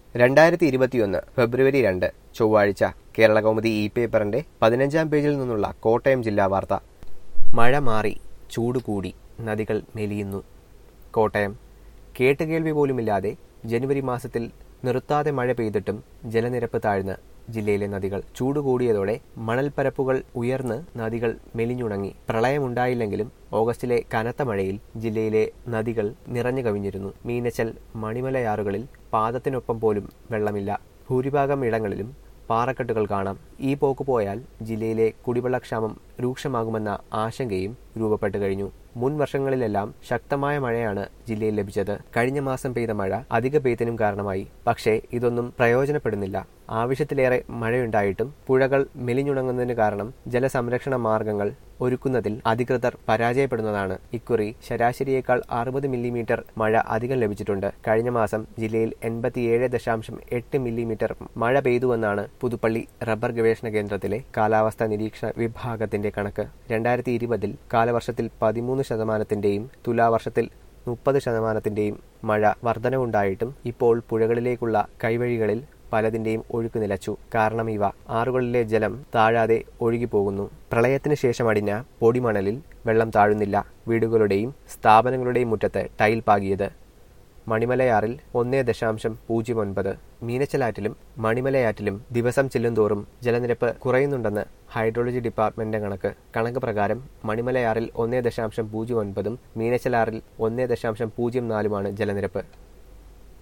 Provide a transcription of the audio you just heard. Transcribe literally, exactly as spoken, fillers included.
രണ്ടായിരത്തി ഇരുപത്തിയൊന്ന് ഫെബ്രുവരി രണ്ട് ചൊവ്വാഴ്ച കേരളകൗമുദി ഇ പേപ്പറിന്റെ പതിനഞ്ചാം പേജിൽ നിന്നുള്ള കോട്ടയം ജില്ലാ വാർത്ത. മഴ മാറി, ചൂട് കൂടി, നദികൾ മെലിയുന്നു. കോട്ടയം. കേട്ടുകേൾവി പോലുമില്ലാതെ ജനുവരി മാസത്തിൽ നിർത്താതെ മഴ പെയ്തിട്ടും ജലനിരപ്പ് താഴ്ന്ന് ജില്ലയിലെ നദികൾ. ചൂട് കൂടിയതോടെ മണൽപ്പരപ്പുകൾ ഉയർന്ന് നദികൾ മെലിഞ്ഞുണങ്ങി. പ്രളയമുണ്ടായില്ലെങ്കിലും ഓഗസ്റ്റിലെ കനത്ത മഴയിൽ ജില്ലയിലെ നദികൾ നിറഞ്ഞു കവിഞ്ഞിരുന്നു. മീനച്ചൽ, മണിമലയാറുകളിൽ പാദത്തിനൊപ്പം പോലും വെള്ളമില്ല. ഭൂരിഭാഗം ഇടങ്ങളിലും പാറക്കെട്ടുകൾ കാണാം. ഈ പോക്ക് പോയാൽ ജില്ലയിലെ കുടിവെള്ളക്ഷാമം രൂക്ഷമാകുമെന്ന ആശങ്കയും രൂപപ്പെട്ടു കഴിഞ്ഞു. മുൻ വർഷങ്ങളിലെല്ലാം ശക്തമായ മഴയാണ് ജില്ലയിൽ ലഭിച്ചത്. കഴിഞ്ഞ മാസം പെയ്ത മഴ അധിക പെയ്ത്തിനും കാരണമായി. പക്ഷേ ഇതൊന്നും പ്രയോജനപ്പെടുന്നില്ല. ആവശ്യത്തിലേറെ മഴയുണ്ടായിട്ടും പുഴകൾ മെലിഞ്ഞുണങ്ങുന്നതിന് കാരണം ജലസംരക്ഷണ മാർഗങ്ങൾ ഒരുക്കുന്നതിൽ അധികൃതർ പരാജയപ്പെടുന്നതാണ്. ഇക്കുറി ശരാശരിയേക്കാൾ അറുപത് മില്ലിമീറ്റർ മഴ അധികം ലഭിച്ചിട്ടുണ്ട്. കഴിഞ്ഞ മാസം ജില്ലയിൽ എൺപത്തിയേഴ് ദശാംശം എട്ട് മില്ലിമീറ്റർ മഴ പെയ്തുവെന്നാണ് പുതുപ്പള്ളി റബ്ബർ ഗവേഷണ കേന്ദ്രത്തിലെ കാലാവസ്ഥാ നിരീക്ഷണ വിഭാഗത്തിന്റെ കണക്ക്. രണ്ടായിരത്തി ഇരുപതിൽ കാലവർഷത്തിൽ പതിമൂന്ന് ശതമാനത്തിന്റെയും തുലാവർഷത്തിൽ മുപ്പത് ശതമാനത്തിന്റെയും മഴ വർധനവുണ്ടായിട്ടും ഇപ്പോൾ പുഴകളിലേക്കുള്ള കൈവഴികളിൽ പലതിന്റെയും ഒഴുക്ക് നിലച്ചു. കാരണം ഇവ ആറുകളിലെ ജലം താഴാതെ ഒഴുകിപ്പോകുന്നു. പ്രളയത്തിന് ശേഷം അടിഞ്ഞ പൊടിമണലിൽ വെള്ളം താഴുന്നില്ല. വീടുകളുടെയും സ്ഥാപനങ്ങളുടെയും മുറ്റത്ത് ടൈൽ പാകിയത്. മണിമലയാറിൽ ഒന്നേ ദശാംശം പൂജ്യം ഒൻപത്. മീനച്ചലാറ്റിലും മണിമലയാറ്റിലും ദിവസം ചെല്ലുന്തോറും ജലനിരപ്പ് കുറയുന്നുണ്ടെന്ന് ഹൈഡ്രോളജി ഡിപ്പാർട്ട്മെന്റിന്റെ കണക്ക്. കണക്ക് പ്രകാരം മണിമലയാറിൽ ഒന്നേ ദശാംശം പൂജ്യം ഒൻപതും മീനച്ചലാറിൽ ഒന്നേ ദശാംശം പൂജ്യം നാലുമാണ് ജലനിരപ്പ്.